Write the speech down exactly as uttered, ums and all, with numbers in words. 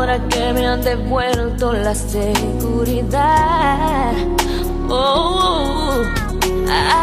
ahora que me han devuelto la seguridad. Oh, ah.